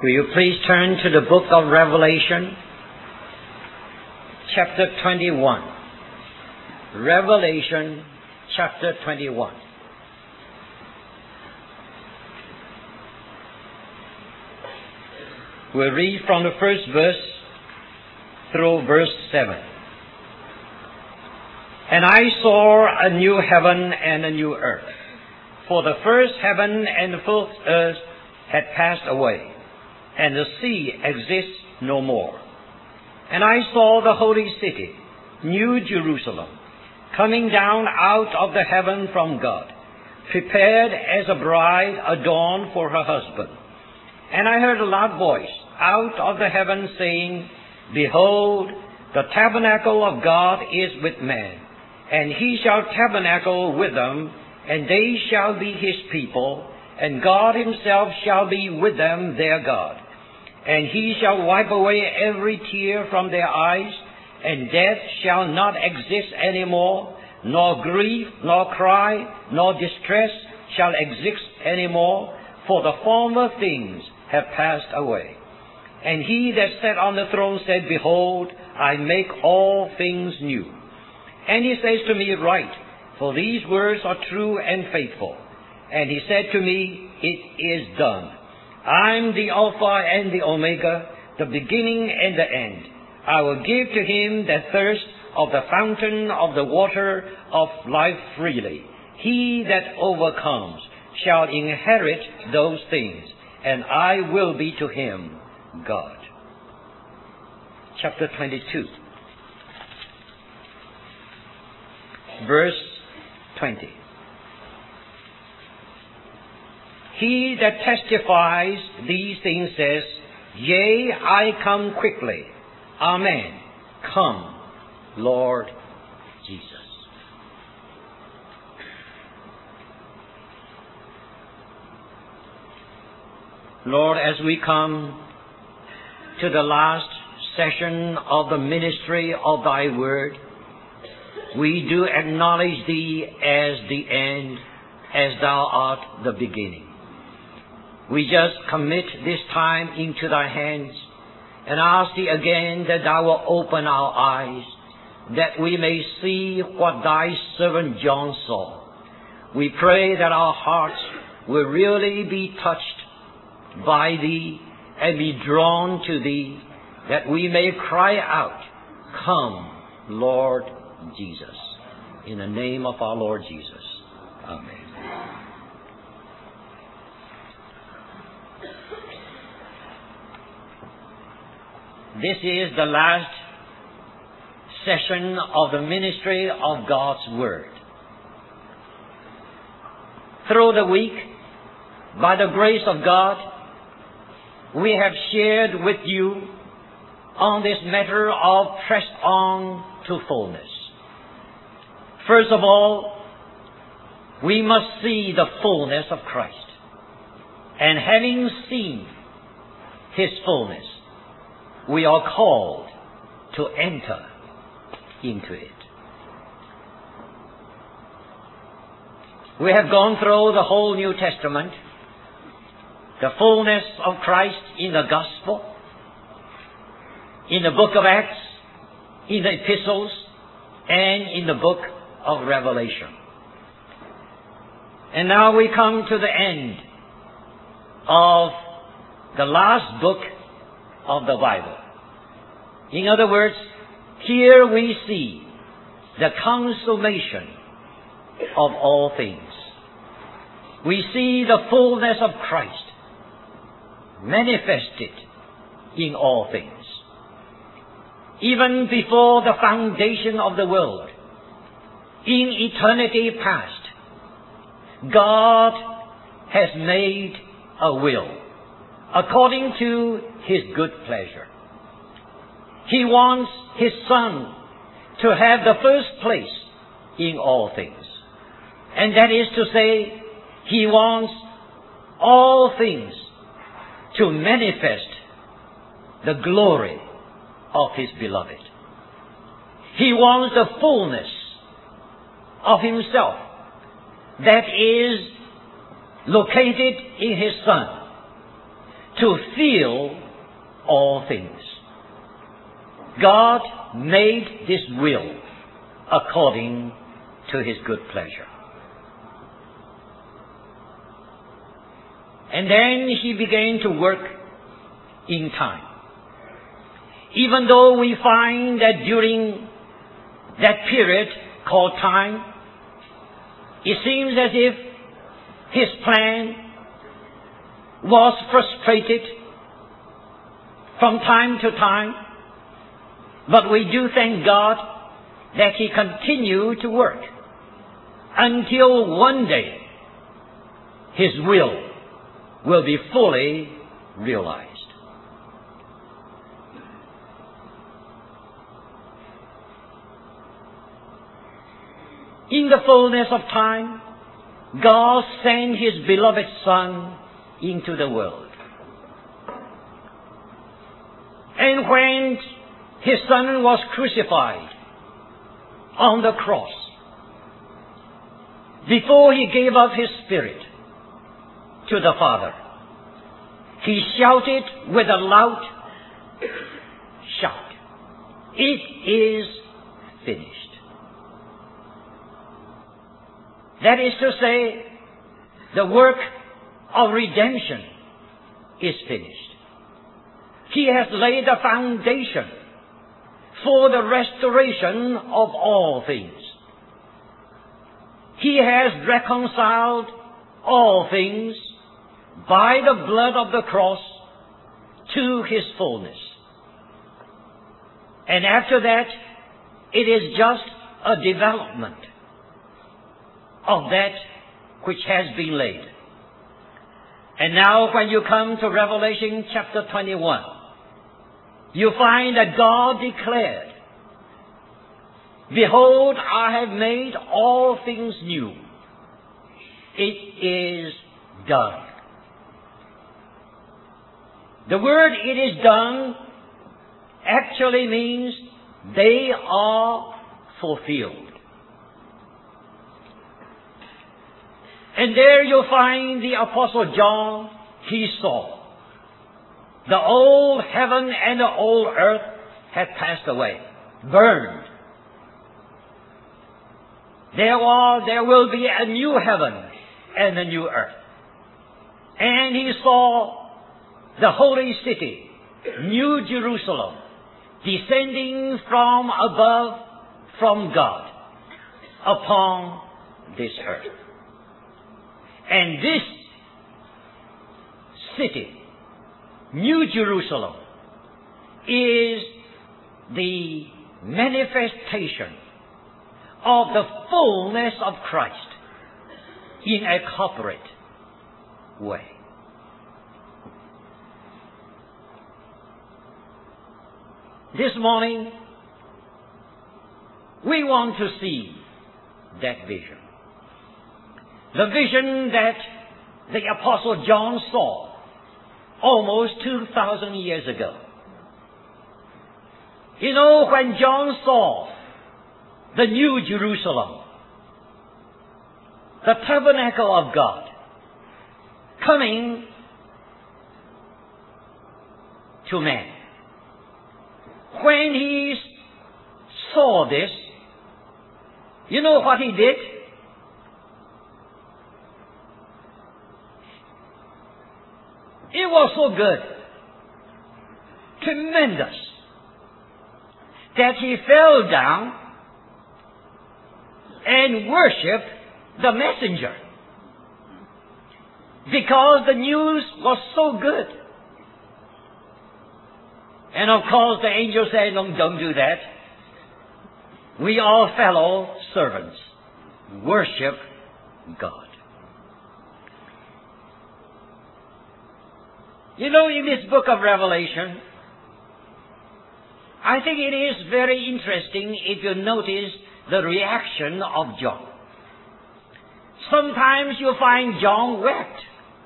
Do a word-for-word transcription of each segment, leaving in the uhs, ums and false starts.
Will you please turn to the book of Revelation, chapter twenty-one. Revelation, chapter twenty-one. We'll read from the first verse through verse seven. And I saw a new heaven and a new earth, for the first heaven and the first earth had passed away, and the sea exists no more. And I saw the holy city, New Jerusalem, coming down out of the heaven from God, prepared as a bride adorned for her husband. And I heard a loud voice out of the heaven saying, Behold, the tabernacle of God is with men, and he shall tabernacle with them, and they shall be his people, and God himself shall be with them their God. And he shall wipe away every tear from their eyes, and death shall not exist any more, nor grief, nor cry, nor distress shall exist any more, for the former things have passed away. And he that sat on the throne said, Behold, I make all things new. And he says to me, Write, for these words are true and faithful. And he said to me, It is done. I'm the Alpha and the Omega, the beginning and the end. I will give to him that thirst of the fountain of the water of life freely. He that overcomes shall inherit those things, and I will be to him God. Chapter twenty-two, verse twenty. He that testifies these things says, Yea, I come quickly. Amen. Come, Lord Jesus. Lord, as we come to the last session of the ministry of Thy Word, we do acknowledge Thee as the end, as Thou art the beginning. We just commit this time into Thy hands and ask Thee again that Thou will open our eyes, that we may see what Thy servant John saw. We pray that our hearts will really be touched by Thee and be drawn to Thee, that we may cry out, Come, Lord Jesus. In the name of our Lord Jesus. Amen. This is the last session of the ministry of God's Word. Through the week, by the grace of God, we have shared with you on this matter of press on to fullness. First of all, we must see the fullness of Christ. And having seen His fullness, we are called to enter into it. We have gone through the whole New Testament, the fullness of Christ in the Gospel, in the book of Acts, in the epistles, and in the book of Revelation. And now we come to the end of the last book of the Bible. In other words, here we see the consummation of all things. We see the fullness of Christ manifested in all things. Even before the foundation of the world, in eternity past, God has made a will according to His good pleasure. He wants His Son to have the first place in all things. And that is to say, He wants all things to manifest the glory of His beloved. He wants the fullness of Himself that is located in His Son to fill all things. God made this will according to His good pleasure. And then He began to work in time. Even though we find that during that period called time, it seems as if His plan was frustrated from time to time, but we do thank God that He continued to work until one day His will will be fully realized. In the fullness of time, God sent His beloved Son into the world. And when His Son was crucified on the cross, before He gave up His Spirit to the Father, He shouted with a loud shout, "It is finished." That is to say, the work of redemption is finished. He has laid the foundation for the restoration of all things. He has reconciled all things by the blood of the cross to His fullness. And after that, it is just a development of that which has been laid. And now when you come to Revelation chapter twenty-one, you find that God declared, "Behold, I have made all things new. It is done." The word "it is done" actually means they are fulfilled. And there you'll find the Apostle John. He saw the old heaven and the old earth had passed away, burned. There are, there will be a new heaven and a new earth. And he saw the holy city, New Jerusalem, descending from above from God upon this earth. And this city, New Jerusalem, is the manifestation of the fullness of Christ in a corporate way. This morning, we want to see that vision. The vision that the Apostle John saw almost two thousand years ago. You know, when John saw the New Jerusalem, the tabernacle of God, coming to man, when he saw this, you know what he did? It was so good, tremendous, that he fell down and worshipped the messenger, because the news was so good. And of course the angel said, "No, don't do that. We are fellow servants. Worship God." You know, in this book of Revelation, I think it is very interesting if you notice the reaction of John. Sometimes you find John wept.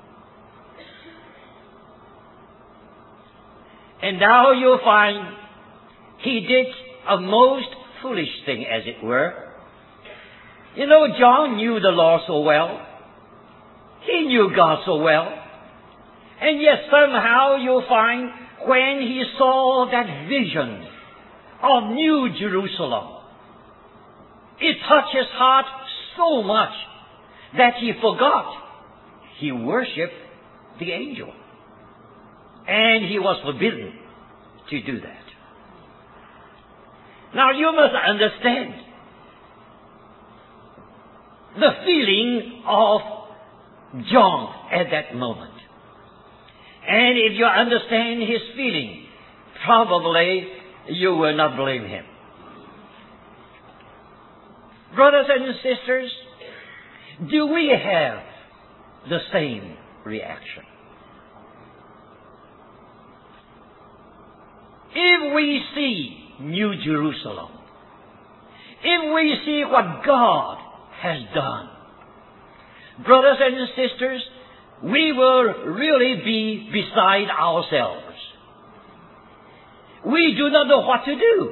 And now you find he did a most foolish thing, as it were. You know, John knew the Lord so well. He knew God so well. And yet somehow you'll find when he saw that vision of New Jerusalem, it touched his heart so much that he forgot he worshipped the angel. And he was forbidden to do that. Now you must understand the feeling of John at that moment. And if you understand his feeling, probably you will not blame him. Brothers and sisters, do we have the same reaction? If we see New Jerusalem, if we see what God has done, brothers and sisters, we will really be beside ourselves. We do not know what to do.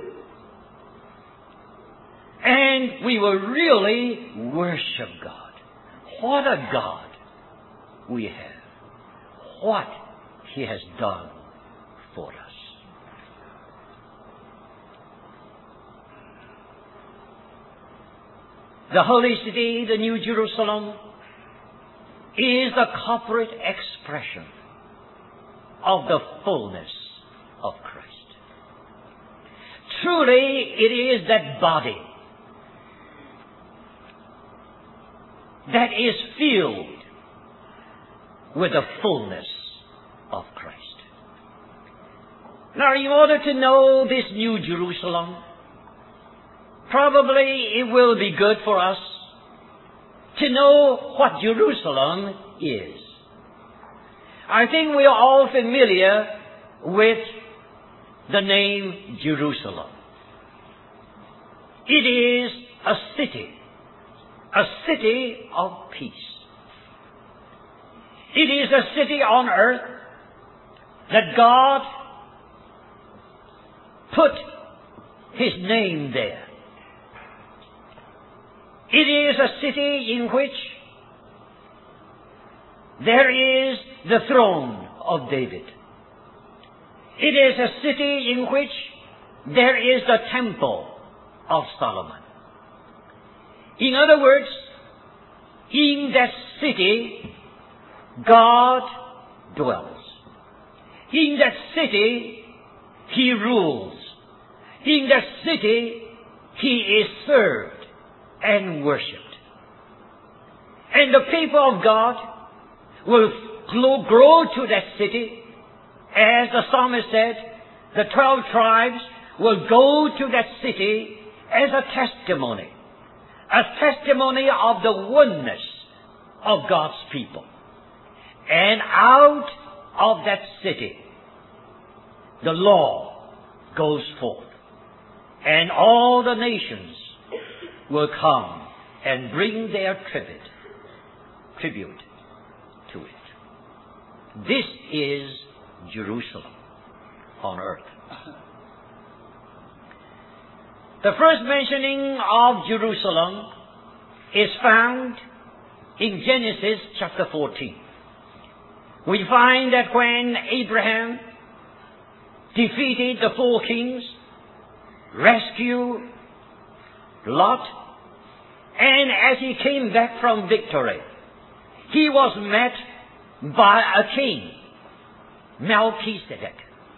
And we will really worship God. What a God we have. What He has done for us. The holy city, the New Jerusalem, is the corporate expression of the fullness of Christ. Truly, it is that body that is filled with the fullness of Christ. Now, in order to know this New Jerusalem, probably it will be good for us to know what Jerusalem is. I think we are all familiar with the name Jerusalem. It is a city, a city of peace. It is a city on earth that God put His name there. It is a city in which there is the throne of David. It is a city in which there is the temple of Solomon. In other words, in that city, God dwells. In that city, He rules. In that city, He is served and worshipped. And the people of God will grow to that city. As the psalmist said, the twelve tribes will go to that city as a testimony. A testimony of the oneness of God's people. And out of that city, the law goes forth. And all the nations will come and bring their tribute, tribute to it. This is Jerusalem on earth. The first mentioning of Jerusalem is found in Genesis chapter fourteen. We find that when Abraham defeated the four kings, rescued Lot, and as he came back from victory, he was met by a king, Melchizedek,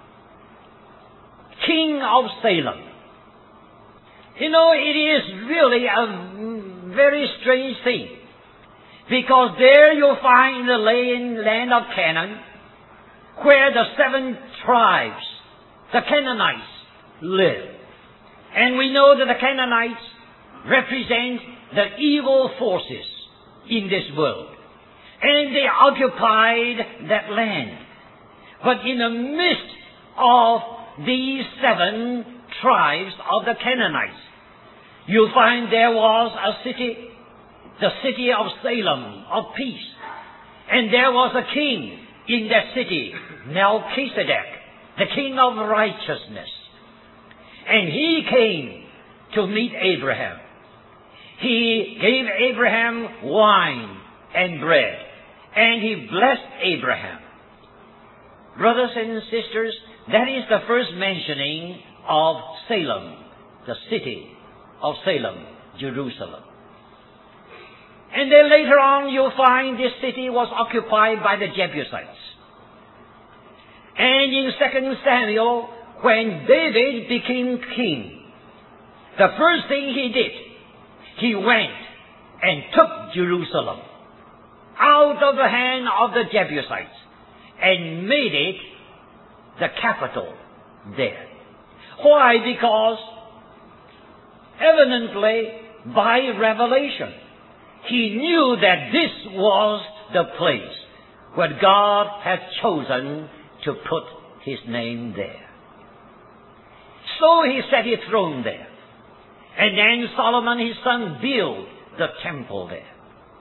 king of Salem. You know, it is really a very strange thing, because there you'll find in the land, land of Canaan, where the seven tribes, the Canaanites, live. And we know that the Canaanites represent the evil forces in this world. And they occupied that land. But in the midst of these seven tribes of the Canaanites, you'll find there was a city, the city of Salem, of peace. And there was a king in that city, Melchizedek, the king of righteousness. And he came to meet Abraham. He gave Abraham wine and bread. And he blessed Abraham. Brothers and sisters, that is the first mentioning of Salem, the city of Salem, Jerusalem. And then later on you'll find this city was occupied by the Jebusites. And in Second Samuel, when David became king, the first thing he did, he went and took Jerusalem out of the hand of the Jebusites and made it the capital there. Why? Because evidently by revelation, he knew that this was the place where God had chosen to put his name there. So he set his throne there. And then Solomon his son built the temple there.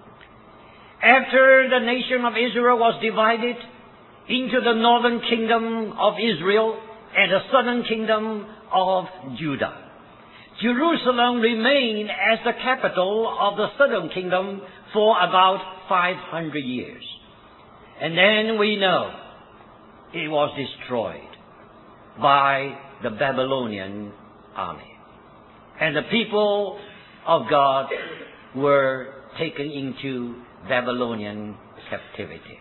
After the nation of Israel was divided into the northern kingdom of Israel and the southern kingdom of Judah, Jerusalem remained as the capital of the southern kingdom for about five hundred years. And then we know it was destroyed by the Babylonian army. And the people of God were taken into Babylonian captivity.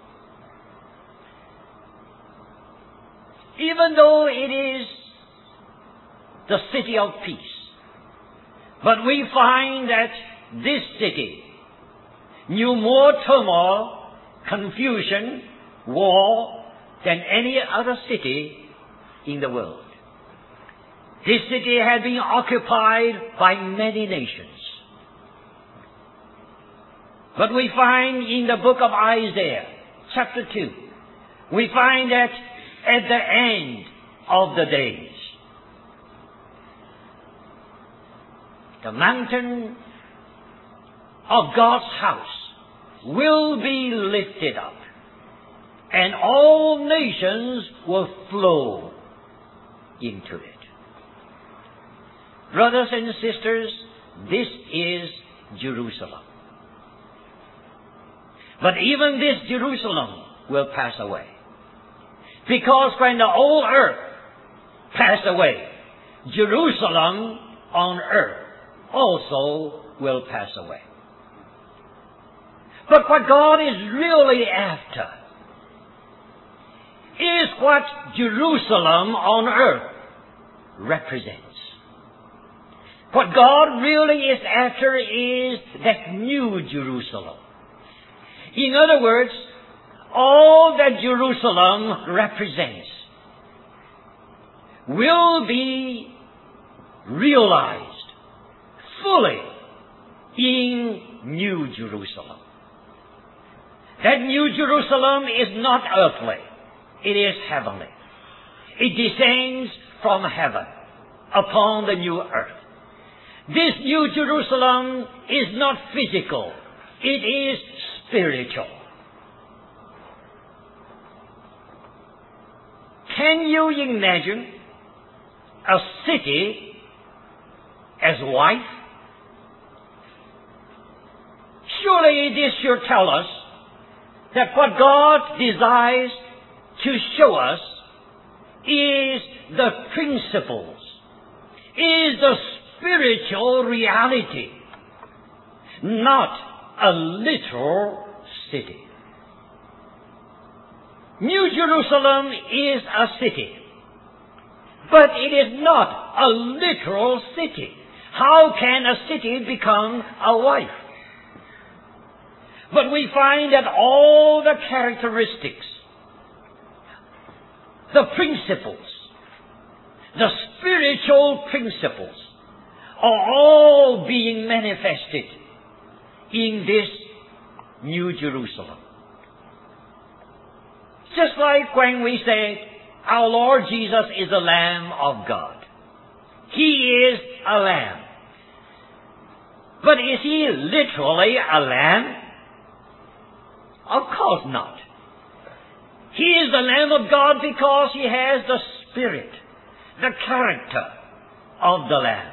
Even though it is the city of peace, but we find that this city knew more turmoil, confusion, war than any other city in the world. This city had been occupied by many nations. But we find in the book of Isaiah, chapter two, we find that at the end of the days, the mountain of God's house will be lifted up, and all nations will flow into it. Brothers and sisters, this is Jerusalem. But even this Jerusalem will pass away. Because when the old earth passed away, Jerusalem on earth also will pass away. But what God is really after is what Jerusalem on earth represents. What God really is after is that new Jerusalem. In other words, all that Jerusalem represents will be realized fully in New Jerusalem. That New Jerusalem is not earthly. It is heavenly. It descends from heaven upon the new earth. This New Jerusalem is not physical. It is spiritual. Can you imagine a city as white? Surely this should tell us that what God desires to show us is the principles, is the spiritual reality, not a literal city. New Jerusalem is a city, but it is not a literal city. How can a city become a wife? But we find that all the characteristics, the principles, the spiritual principles are all being manifested in this New Jerusalem. Just like when we say, our Lord Jesus is the Lamb of God. He is a lamb. But is he literally a lamb? Of course not. He is the Lamb of God because he has the spirit, the character of the Lamb.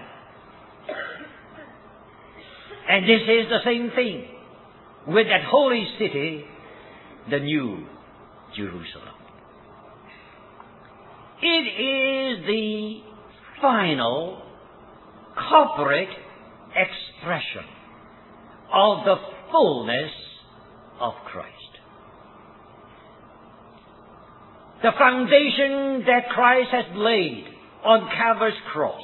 And this is the same thing with that holy city, the New Jerusalem. is the final corporate expression of the fullness of Christ. The foundation that Christ has laid on Calvary's cross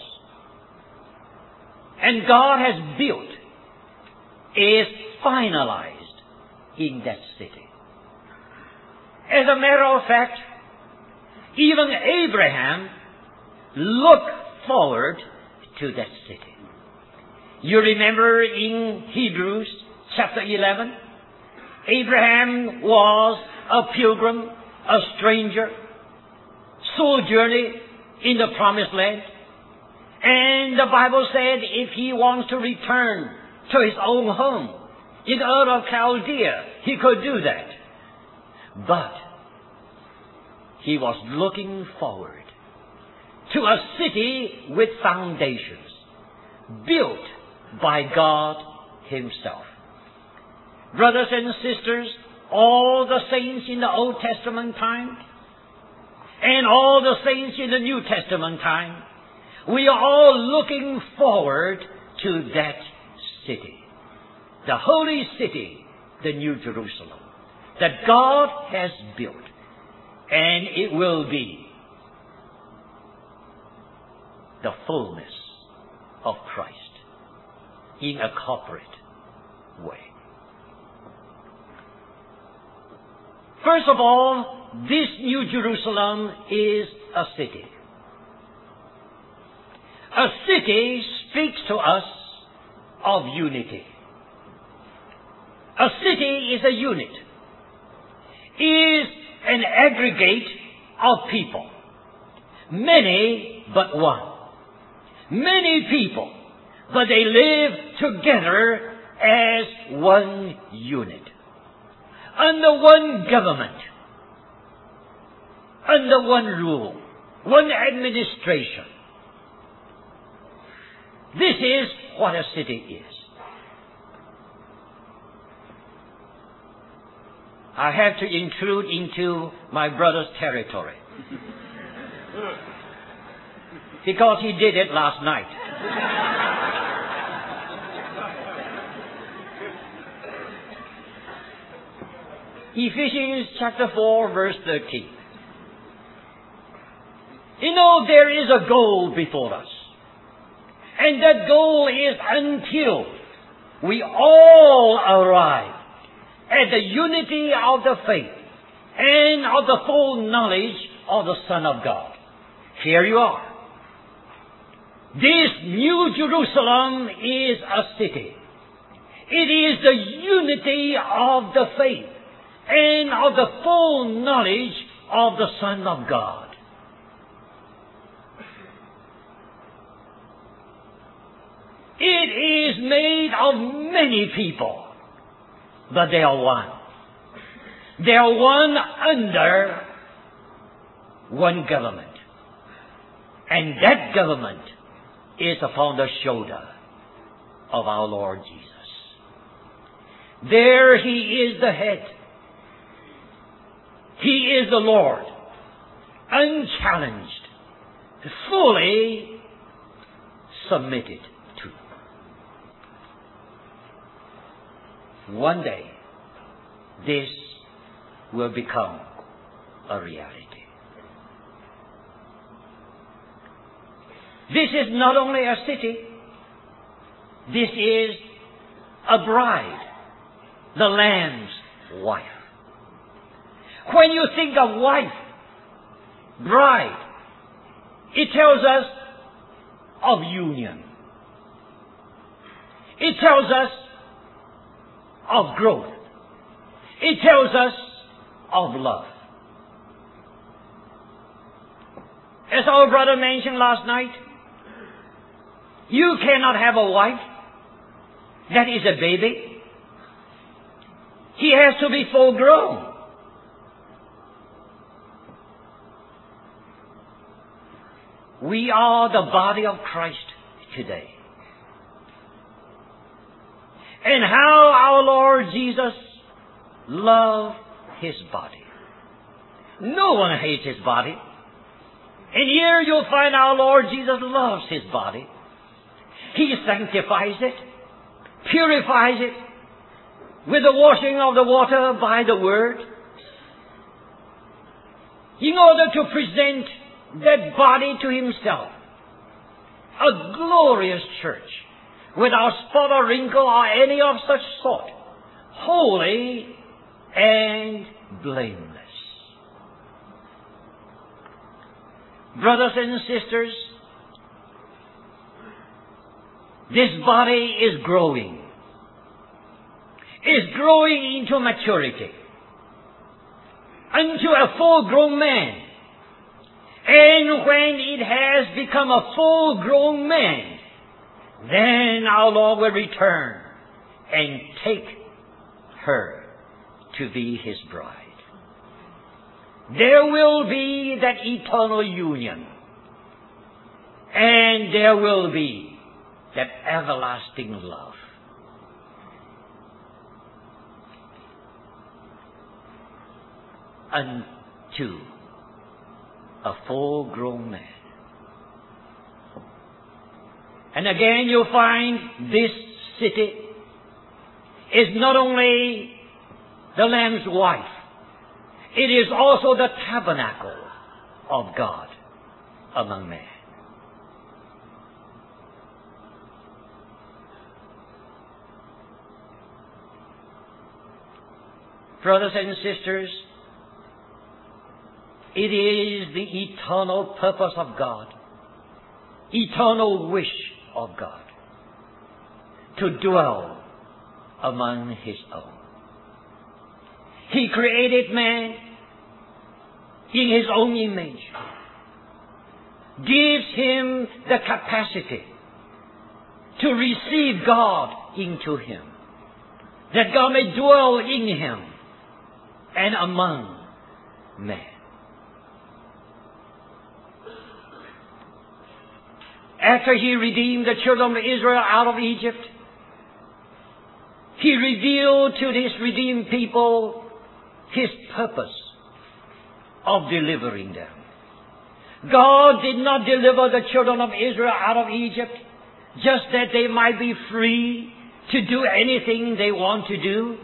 and God has built is finalized in that city. As a matter of fact, even Abraham looked forward to that city. You remember in Hebrews chapter eleven, Abraham was a pilgrim, a stranger, sojourning in the promised land. And the Bible said if he wants to return to his own home in Ur of Chaldea, he could do that. But he was looking forward to a city with foundations, built by God Himself. Brothers and sisters, all the saints in the Old Testament time and all the saints in the New Testament time, we are all looking forward to that city. The holy city, the New Jerusalem, that God has built. And it will be the fullness of Christ in a corporate way. First of all, this New Jerusalem is a city. A city speaks to us of unity. A city is a unit, is an aggregate of people. Many but one. Many people, but they live together as one unit. Under one government. Under one rule. One administration. This is what a city is. I have to intrude into my brother's territory. Because he did it last night. Ephesians chapter four verse thirteen. You know, there is a goal before us. And that goal is until we all arrive at the unity of the faith and of the full knowledge of the Son of God. Here you are. This New Jerusalem is a city. It is the unity of the faith and of the full knowledge of the Son of God. It is made of many people, but they are one. They are one under one government. And that government is upon the shoulder of our Lord Jesus. There He is the head. He is the Lord, unchallenged, fully submitted to. One day, this will become a reality. This is not only a city, this is a bride, the Lamb's wife. When you think of wife, bride, it tells us of union. It tells us of growth. It tells us of love. As our brother mentioned last night, you cannot have a wife that is a baby. He has to be full grown. We are the body of Christ today. And how our Lord Jesus loved His body. No one hates His body. And here you'll find our Lord Jesus loves His body. He sanctifies it, purifies it with the washing of the water by the Word, in order to present that body to Himself, a glorious church, without spot or wrinkle or any of such sort, holy and blameless. Brothers and sisters, this body is growing. Is growing into maturity, unto a full-grown man. And when it has become a full-grown man, then our Lord will return and take her to be His bride. There will be that eternal union, and there will be that everlasting love. Unto a full-grown man. And again you'll find this city is not only the Lamb's wife, it is also the tabernacle of God among men. Brothers and sisters, it is the eternal purpose of God, eternal wish of God, to dwell among His own. He created man in His own image, gives him the capacity to receive God into him, that God may dwell in him and among men. After He redeemed the children of Israel out of Egypt, He revealed to His redeemed people His purpose of delivering them. God did not deliver the children of Israel out of Egypt just that they might be free to do anything they want to do.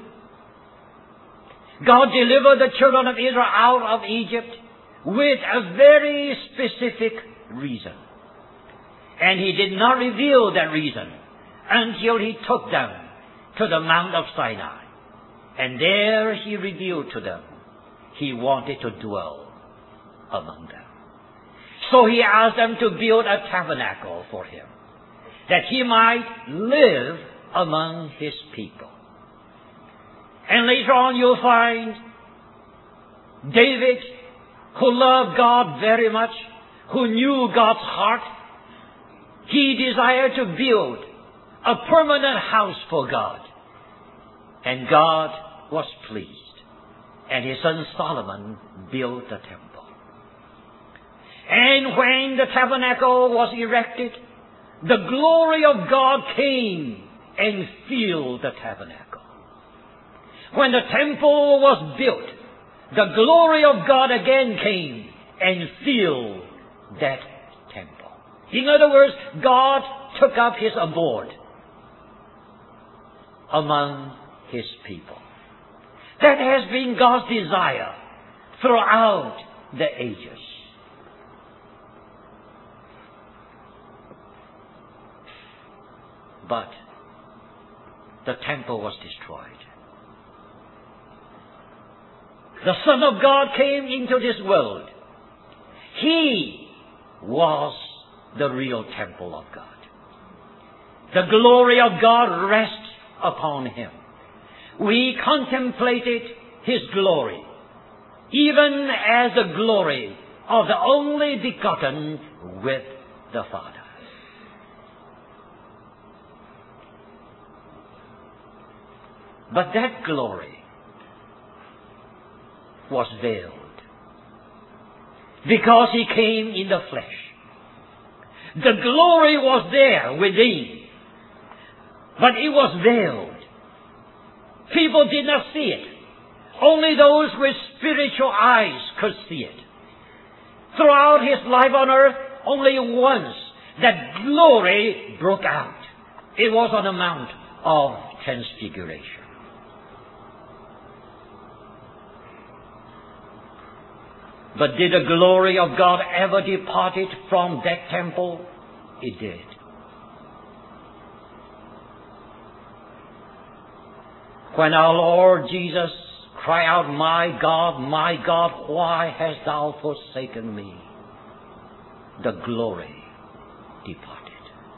God delivered the children of Israel out of Egypt with a very specific reason. And He did not reveal that reason until He took them to the Mount of Sinai. And there He revealed to them He wanted to dwell among them. So He asked them to build a tabernacle for Him, that He might live among His people. And later on you'll find David, who loved God very much, who knew God's heart. He desired to build a permanent house for God. And God was pleased. And his son Solomon built the temple. And when the tabernacle was erected, the glory of God came and filled the tabernacle. When the temple was built, the glory of God again came and filled that temple. In other words, God took up His abode among His people. That has been God's desire throughout the ages. But the temple was destroyed. The Son of God came into this world. He was the real temple of God. The glory of God rests upon Him. We contemplated His glory, even as the glory of the only begotten with the Father. But that glory was veiled, because He came in the flesh. The glory was there within, but it was veiled. People did not see it. Only those with spiritual eyes could see it. Throughout his life on earth, only once that glory broke out. It was on the Mount of Transfiguration. But did the glory of God ever departed from that temple? It did. When our Lord Jesus cried out, "My God, my God, why hast thou forsaken me?" the glory departed.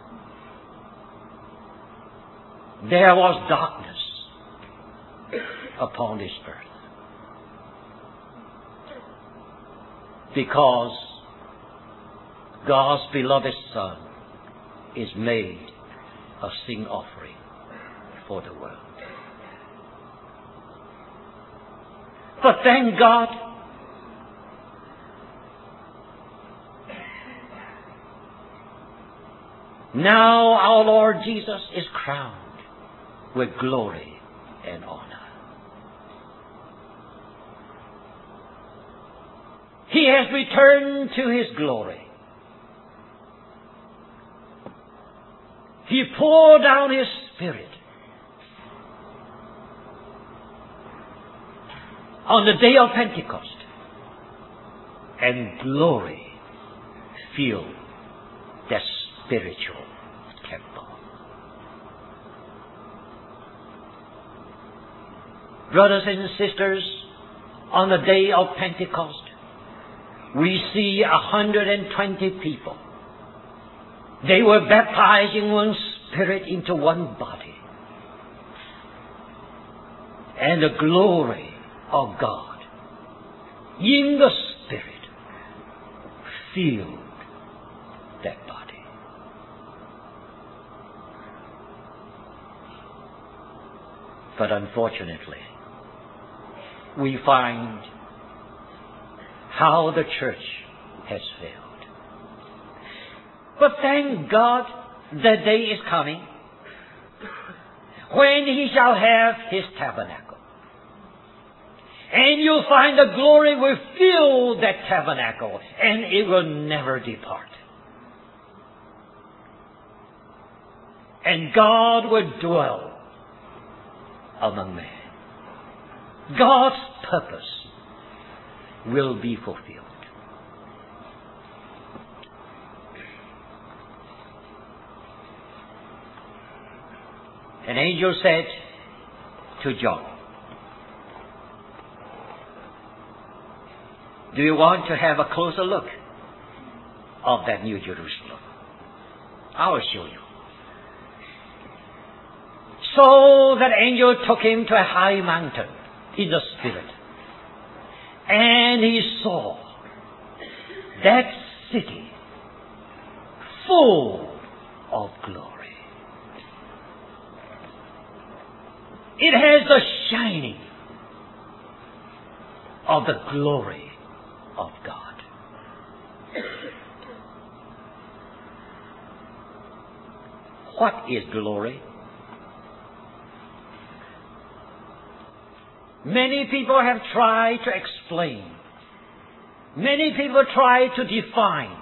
There was darkness upon this earth, because God's beloved Son is made a sin offering for the world. But thank God, now our Lord Jesus is crowned with glory and honor. He has returned to His glory. He poured down His Spirit on the day of Pentecost, and glory filled that spiritual temple. Brothers and sisters, on the day of Pentecost, we see a hundred and twenty people. They were baptized in one Spirit into one body. And the glory of God in the Spirit filled that body. But unfortunately, we find how the church has failed. But thank God, the day is coming when He shall have His tabernacle. And you'll find the glory will fill that tabernacle, and it will never depart. And God will dwell among men. God's purpose will be fulfilled. An angel said to John, "Do you want to have a closer look of that New Jerusalem? I will show you." So that angel took him to a high mountain in the Spirit, and he saw that city full of glory. It has the shining of the glory of God. What is glory? Many people have tried to explain. Many people try to define.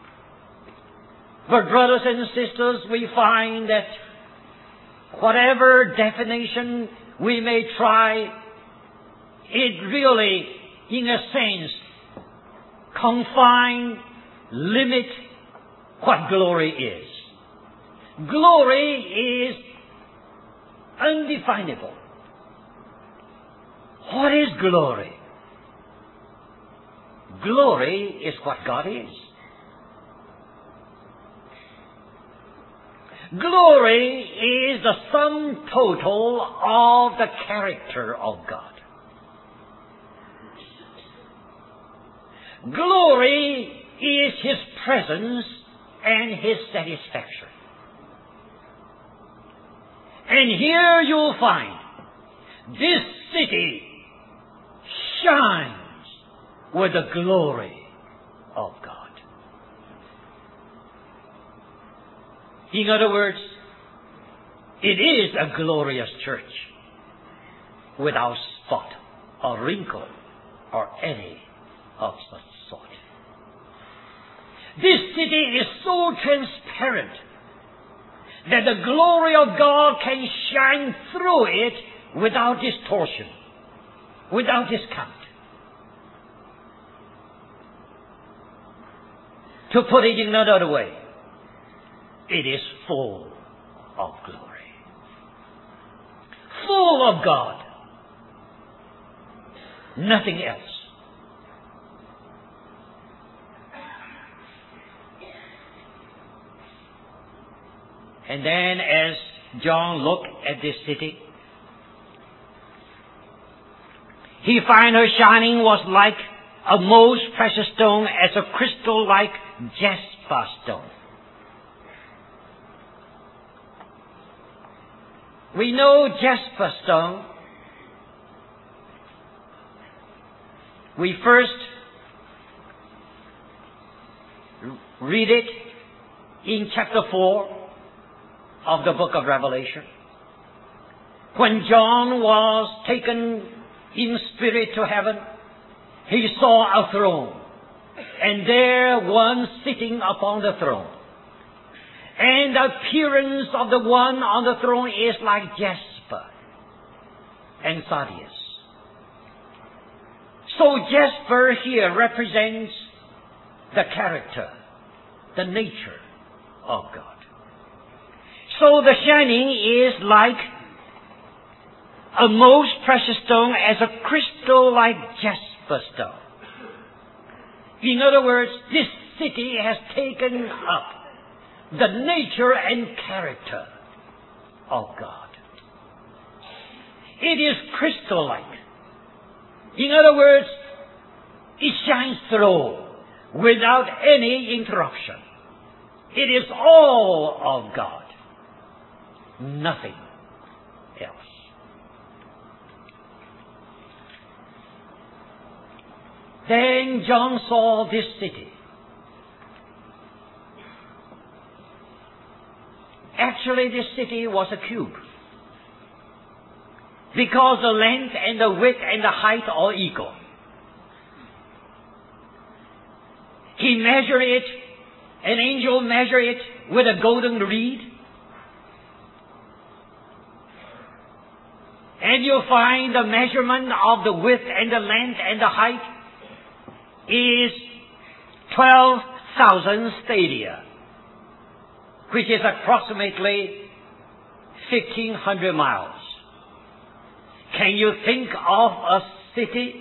But brothers and sisters, we find that whatever definition we may try, it really, in a sense, confine, limit what glory is. Glory is undefinable. What is glory? Glory is what God is. Glory is the sum total of the character of God. Glory is His presence and His satisfaction. And here you'll find this city shines with the glory of God. In other words, it is a glorious church without spot or wrinkle or any of such sort. This city is so transparent that the glory of God can shine through it without distortion, without discount. To put it in another way, it is full of glory, full of God, nothing else. And then as John looked at this city, he found her shining was like a most precious stone, as a crystal like jasper stone. We know jasper stone. We first read it in chapter four of the book of Revelation. When John was taken in spirit to heaven, he saw a throne, and there one sitting upon the throne. And the appearance of the one on the throne is like jasper and sardius. So jasper here represents the character, the nature of God. So the shining is like a most precious stone, as a crystal like jasper stone. In other words, this city has taken up the nature and character of God. It is crystal-like. In other words, it shines through without any interruption. It is all of God, nothing else. Then John saw this city. Actually, this city was a cube, because the length and the width and the height are equal. He measured it, an angel measured it with a golden reed. And you'll find the measurement of the width and the length and the height is twelve thousand stadia, which is approximately fifteen hundred miles. Can you think of a city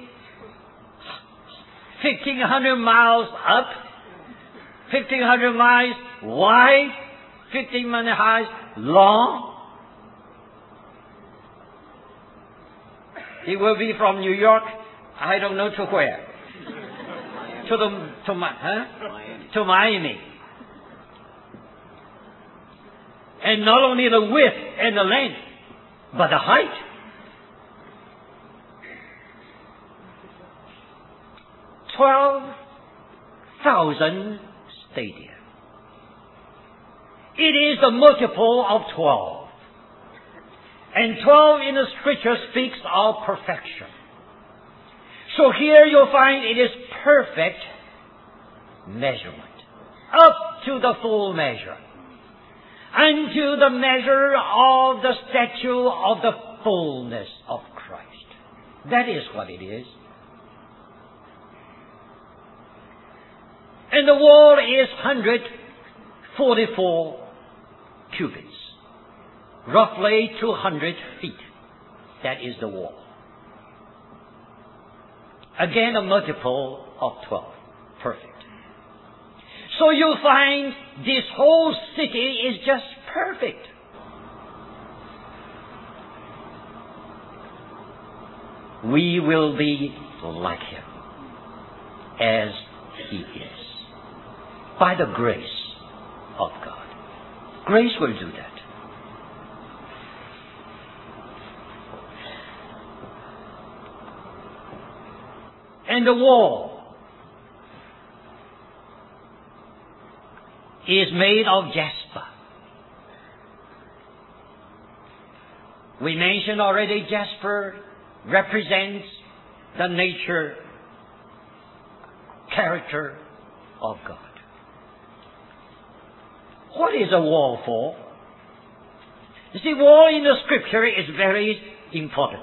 fifteen hundred miles up, fifteen hundred miles wide, fifteen hundred miles long? It will be from New York, I don't know to where. to the to, huh? Miami. to Miami. And not only the width and the length, but the height. Twelve thousand stadia. It is a multiple of twelve. And twelve in the scripture speaks of perfection. So here you'll find it is perfect measurement, up to the full measure, unto the measure of the stature of the fullness of Christ. That is what it is. And the wall is one hundred forty-four cubits, roughly two hundred feet. That is the wall. Again, a multiple of twelve. Perfect. So you'll find this whole city is just perfect. We will be like Him as He is, by the grace of God. Grace will do that. And the wall is made of jasper. We mentioned already jasper represents the nature, character of God. What is a wall for? You see, wall in the Scripture is very important.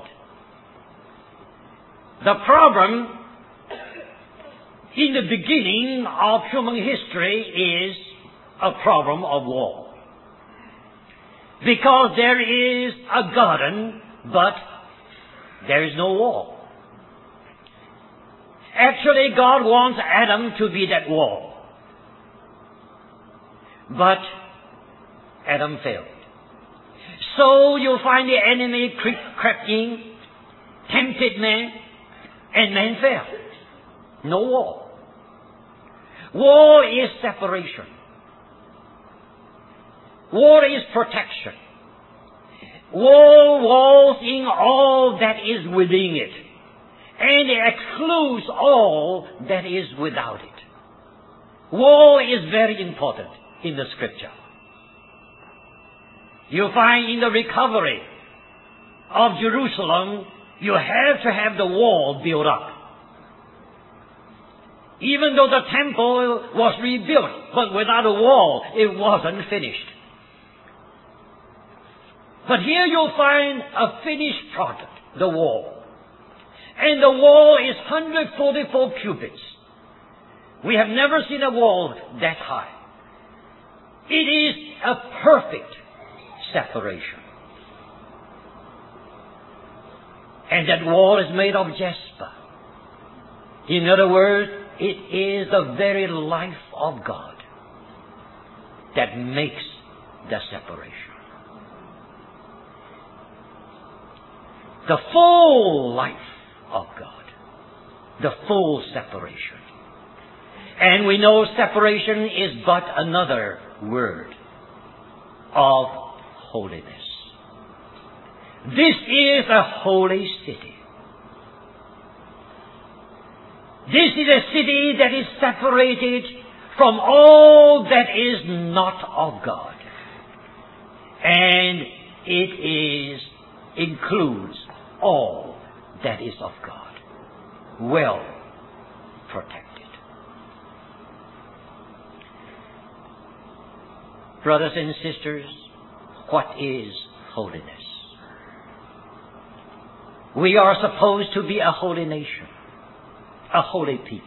The problem in the beginning of human history is a problem of wall. Because there is a garden, but there is no wall. Actually, God wants Adam to be that wall. But Adam failed. So you find the enemy crept in, tempted man, and man fell. No wall. Wall is separation. Wall is protection. Wall walls in all that is within it, and it excludes all that is without it. Wall is very important in the Scripture. You find in the recovery of Jerusalem, you have to have the wall built up. Even though the temple was rebuilt, but without a wall, it wasn't finished. But here you'll find a finished product, the wall. And the wall is one hundred forty-four cubits. We have never seen a wall that high. It is a perfect separation. And that wall is made of jasper. In other words, it is the very life of God that makes the separation. The full life of God. The full separation. And we know separation is but another word of holiness. This is a holy city. This is a city that is separated from all that is not of God. And it is includes all that is of God. Well protected. Brothers and sisters, what is holiness? We are supposed to be a holy nation, a holy people.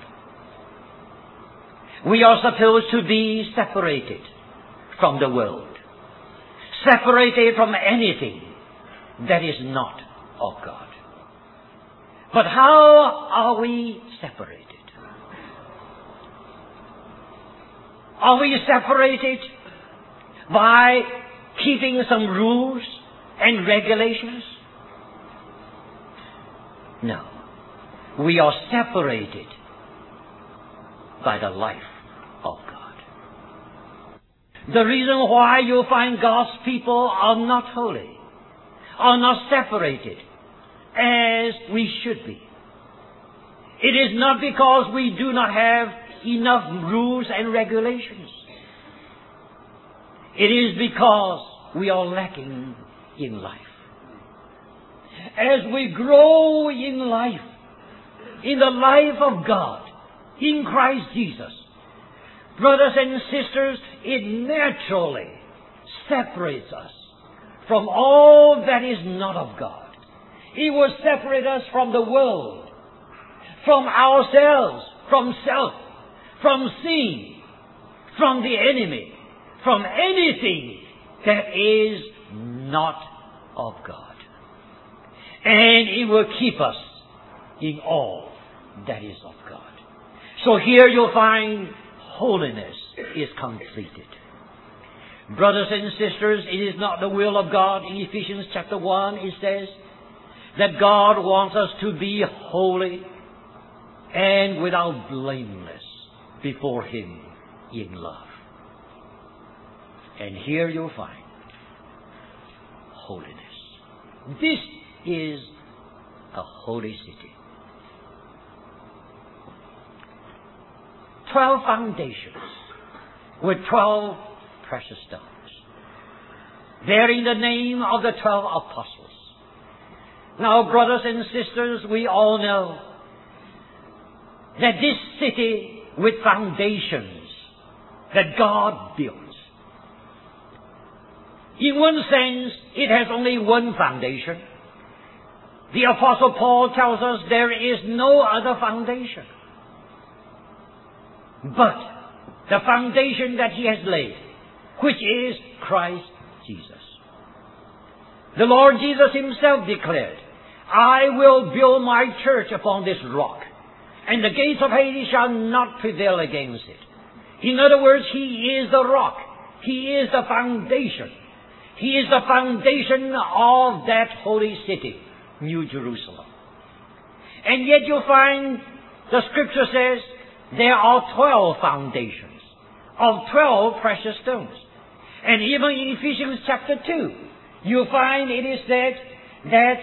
We are supposed to be separated from the world, separated from anything that is not of God. But how are we separated? Are we separated by keeping some rules and regulations? No. We are separated by the life of God. The reason why you find God's people are not holy, are not separated as we should be. It is not because we do not have enough rules and regulations. It is because we are lacking in life. As we grow in life, in the life of God, in Christ Jesus, brothers and sisters, it naturally separates us from all that is not of God. It will separate us from the world, from ourselves, from self, from sin, from the enemy, from anything that is not of God. And it will keep us in all that is of God. So here you'll find holiness is completed. Brothers and sisters, it is not the will of God. In Ephesians chapter one, it says that God wants us to be holy and without blameless before Him in love. And here you'll find holiness. This is a holy city. Twelve foundations with twelve precious stones, bearing the name of the twelve apostles. Now, brothers and sisters, we all know that this city with foundations that God builds In one sense, it has only one foundation. The Apostle Paul tells us there is no other foundation. But the foundation that he has laid, which is Christ Jesus. The Lord Jesus himself declared, I will build my church upon this rock, and the gates of Hades shall not prevail against it. In other words, he is the rock. He is the foundation. He is the foundation of that holy city, New Jerusalem. And yet you find the Scripture says there are twelve foundations of twelve precious stones. And even in Ephesians chapter two, you find it is said that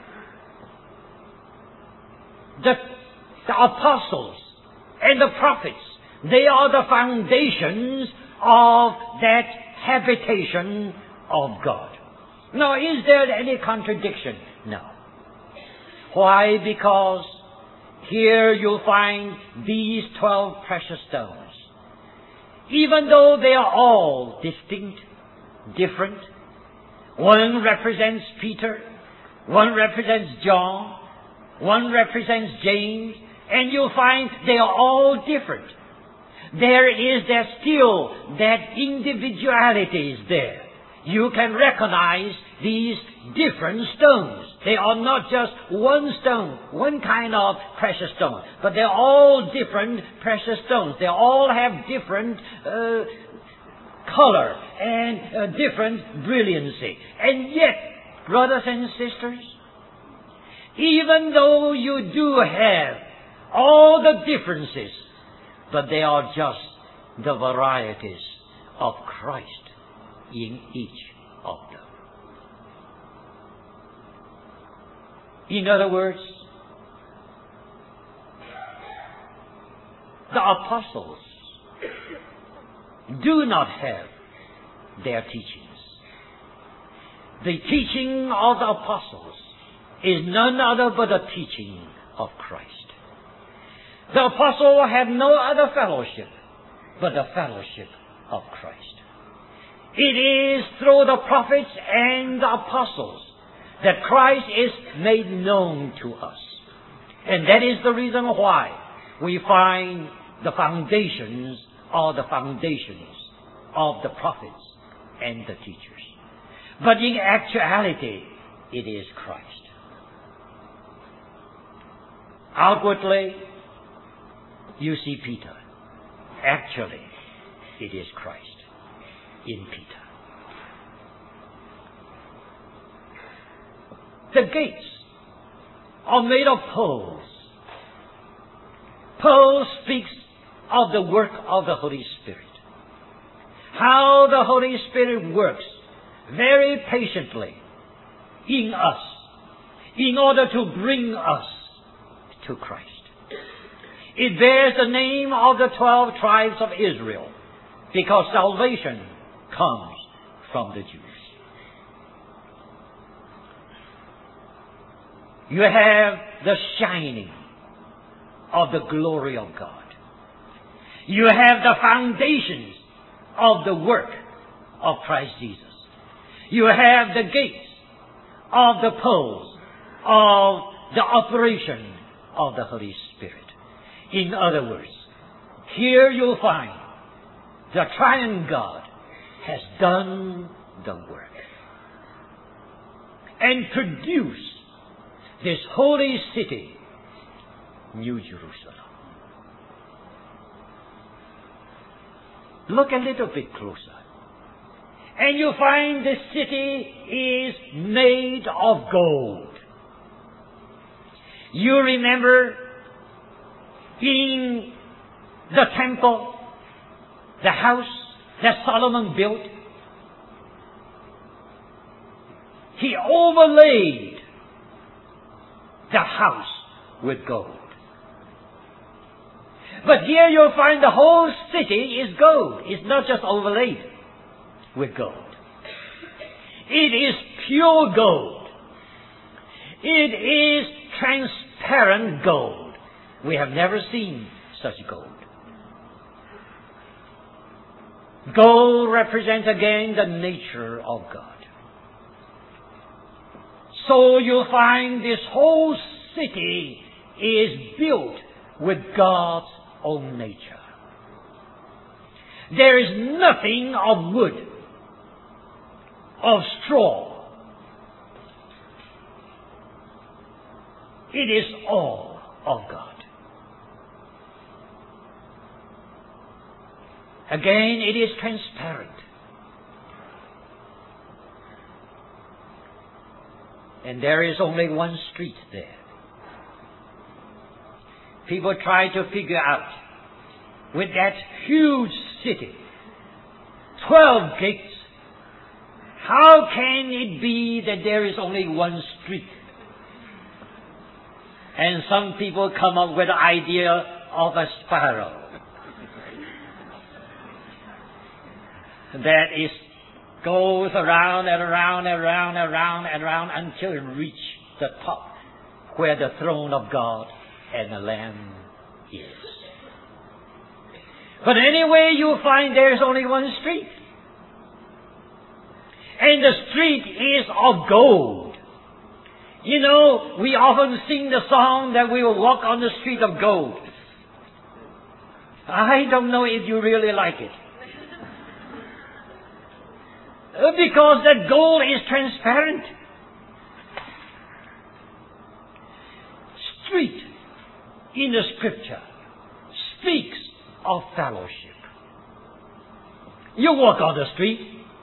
the, the apostles and the prophets, they are the foundations of that habitation of God. Now, is there any contradiction? No. Why? Because here you'll find these twelve precious stones. Even though they are all distinct, different, one represents Peter, one represents John, one represents James, and you'll find they are all different. There is there still that individuality is there. You can recognize these different stones. They are not just one stone, one kind of precious stone, but they're all different precious stones. They all have different uh, color and uh, different brilliancy. And yet, brothers and sisters, even though you do have all the differences, but they are just the varieties of Christ in each of them. In other words, the apostles do not have their teachings. The teaching of the apostles is none other but the teaching of Christ. The apostle had no other fellowship but the fellowship of Christ. It is through the prophets and the apostles that Christ is made known to us. And that is the reason why we find the foundations or the foundations of the prophets and the teachers. But in actuality, it is Christ. Outwardly, you see Peter. Actually, it is Christ in Peter. The gates are made of pearls. Pearl speaks of the work of the Holy Spirit. How the Holy Spirit works very patiently in us in order to bring us to Christ. It bears the name of the twelve tribes of Israel because salvation comes from the Jews. You have the shining of the glory of God. You have the foundations of the work of Christ Jesus. You have the gates of the pearls of the operation of the Holy Spirit. In other words, here you'll find the triune God has done the work and produced this holy city, New Jerusalem. Look a little bit closer, and you find the city is made of gold. You remember in the temple, the house that Solomon built, he overlaid the house with gold. But here you'll find the whole city is gold. It's not just overlaid with gold. It is pure gold. It is transparent gold. We have never seen such gold. Gold represents again the nature of God. So you'll find this whole city is built with God's own nature. There is nothing of wood, of straw. It is all of God. Again, it is transparent. And there is only one street there. People try to figure out, with that huge city, twelve gates, how can it be that there is only one street? And some people come up with the idea of a spiral. That is, goes around and around and around and around and around until it reaches the top where the throne of God and the Lamb is. But anyway, you'll find there's only one street. And the street is of gold. You know, we often sing the song that we will walk on the street of gold. I don't know if you really like it. Because that gold is transparent. Street in the Scripture speaks of fellowship. You walk on the street.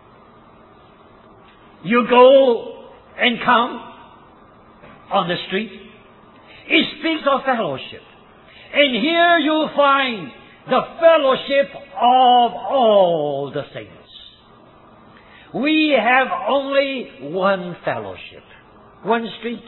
You go and come on the street. It speaks of fellowship. And here you'll find the fellowship of all the saints. We have only one fellowship, one street.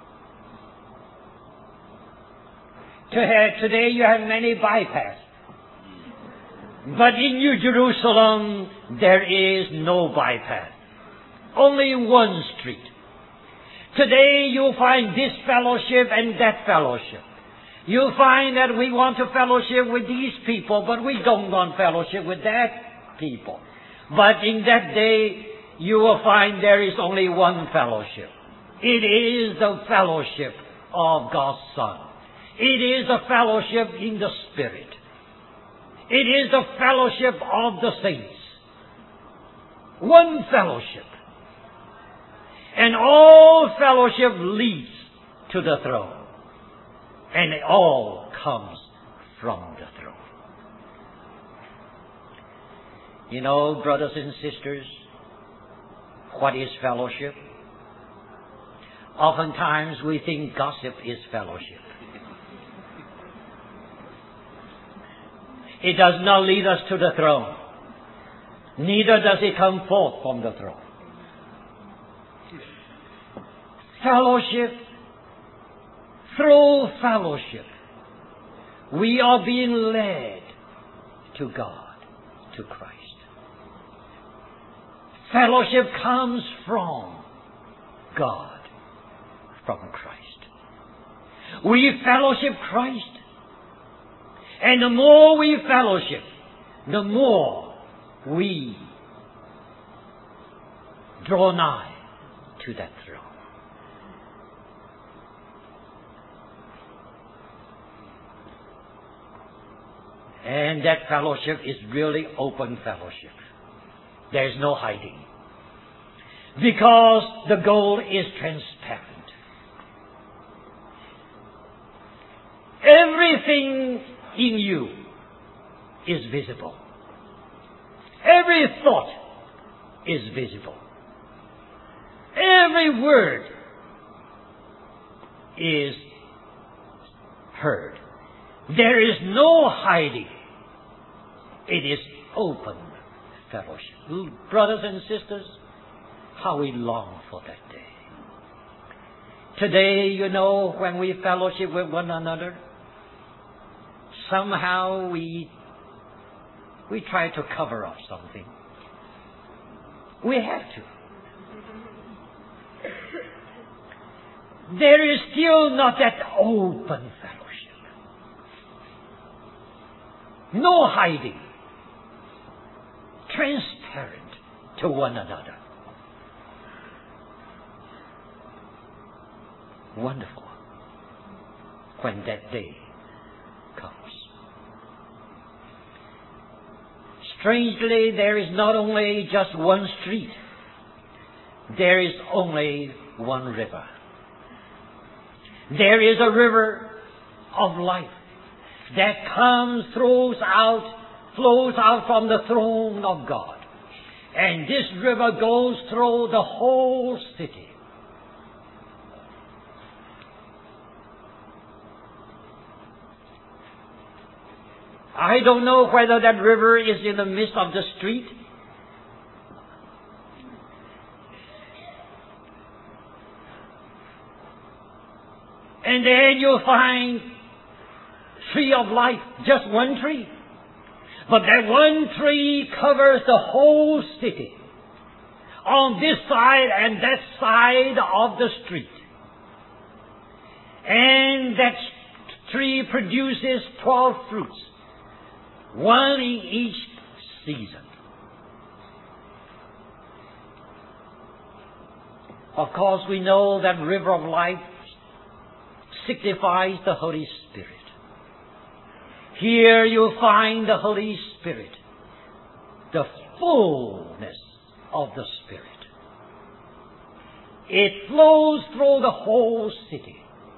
Today you have many bypass. But in New Jerusalem, there is no bypass. Only one street. Today you'll find this fellowship and that fellowship. You'll find that we want to fellowship with these people, but we don't want fellowship with that people. But in that day, you will find there is only one fellowship. It is the fellowship of God's Son. It is the fellowship in the Spirit. It is the fellowship of the saints. One fellowship. And all fellowship leads to the throne. And it all comes from the throne. You know, brothers and sisters, what is fellowship? Oftentimes we think gossip is fellowship. It does not lead us to the throne. Neither does it come forth from the throne. Fellowship, through fellowship, we are being led to God, to Christ. Fellowship comes from God, from Christ. We fellowship Christ. And the more we fellowship, the more we draw nigh to that throne. And that fellowship is really open fellowship. There's no hiding. Because the gold is transparent. Everything in you is visible. Every thought is visible. Every word is heard. There is no hiding. It is open fellowship. Brothers and sisters, how we long for that day. Today, you know, when we fellowship with one another, somehow we we try to cover up something. We have to. There is still not that open fellowship. No hiding. transparent to one another. Wonderful when that day comes. Strangely, there is not only just one street. There is only one river. There is a river of life that comes, throws out, flows out from the throne of God. And this river goes through the whole city. I don't know whether that river is in the midst of the street. And then you'll find tree of life, just one tree. But that one tree covers the whole city, on this side and that side of the street. And that tree produces twelve fruits, one in each season. Of course, we know that river of life signifies the Holy Spirit. Here you'll find the Holy Spirit, the fullness of the Spirit. It flows through the whole city,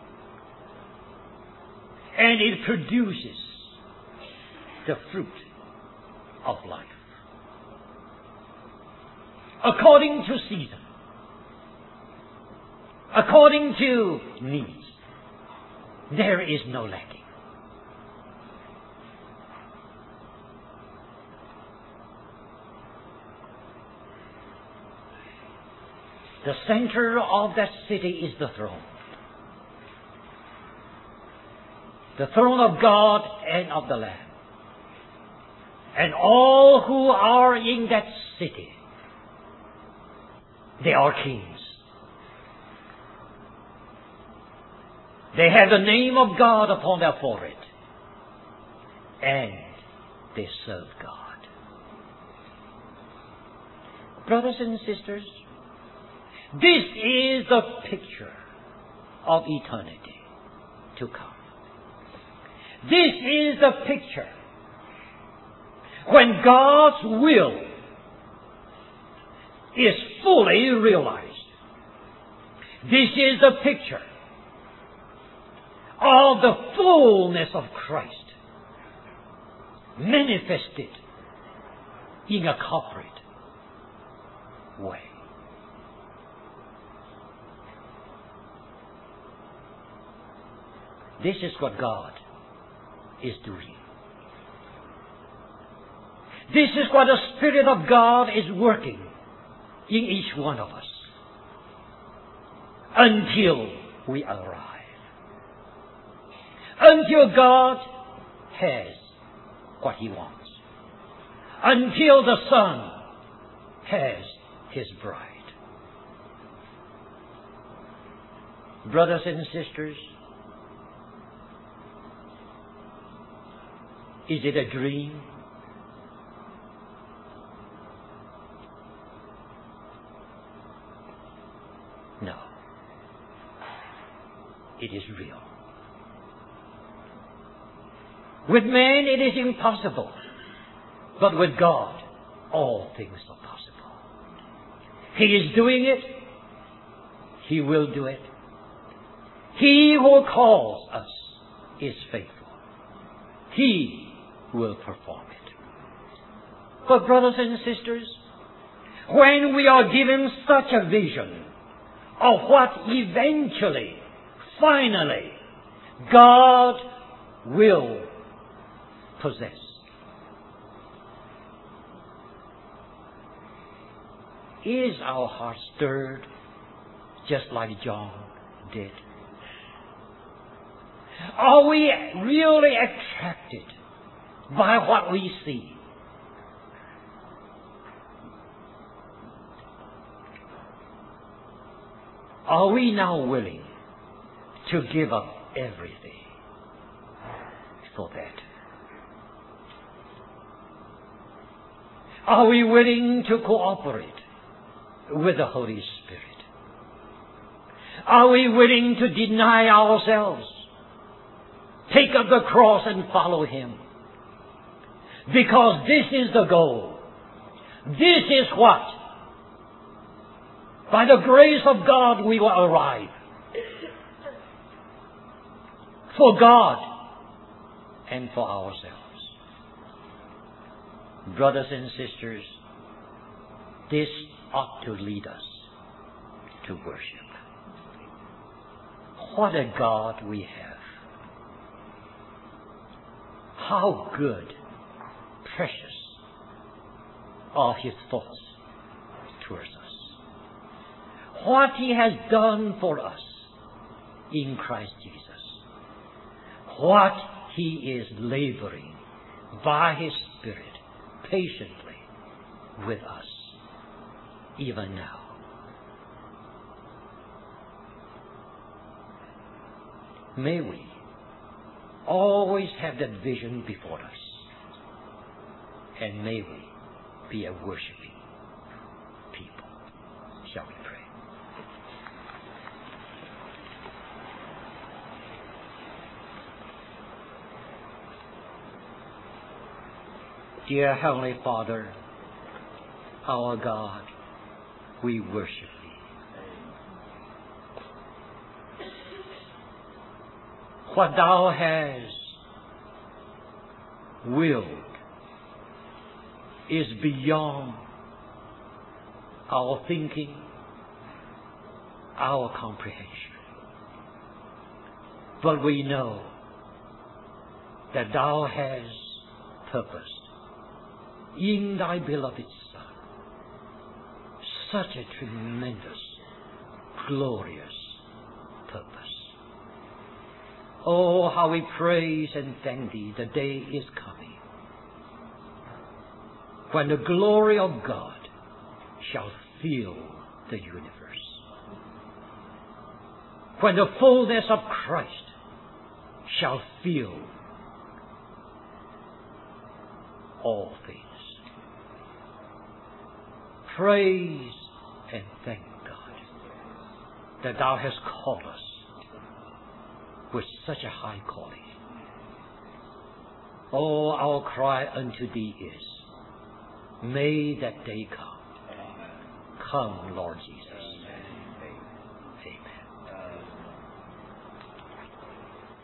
and it produces the fruit of life according to season, according to needs. There is no lacking. The center of that city is the throne. The throne of God and of the Lamb. And all who are in that city, they are kings. They have the name of God upon their forehead. And they serve God. Brothers and sisters, this is the picture of eternity to come. This is the picture when God's will is fully realized. This is the picture of the fullness of Christ manifested in a corporate way. This is what God is doing. This is what the Spirit of God is working in each one of us until we arrive. Until God has what He wants. Until the Son has His bride. Brothers and sisters, is it a dream? No. It is real. With man it is impossible, but with God all things are possible. He is doing it. He will do it. He who calls us is faithful. He will perform it. But brothers and sisters, when we are given such a vision of what eventually, finally, God will possess, is our heart stirred just like John did? Are we really attracted by what we see? Are we now willing to give up everything for that? Are we willing to cooperate with the Holy Spirit? Are we willing to deny ourselves, take up the cross and follow Him? Because this is the goal. This is what, by the grace of God, we will arrive. For God and for ourselves. Brothers and sisters, this ought to lead us to worship. What a God we have. How good, precious are His thoughts towards us. What He has done for us in Christ Jesus. What He is laboring by His Spirit patiently with us even now. May we always have that vision before us, and may we be a worshiping people. Shall we pray? Dear Heavenly Father, our God, we worship Thee. What Thou hast willed is beyond our thinking, our comprehension. But we know that Thou hast purposed in Thy beloved Son such a tremendous, glorious purpose. Oh, how we praise and thank Thee, the day is coming when the glory of God shall fill the universe, when the fullness of Christ shall fill all things. Praise and thank God that Thou hast called us with such a high calling. Oh, our cry unto Thee is, may that day come. Come, Lord Jesus.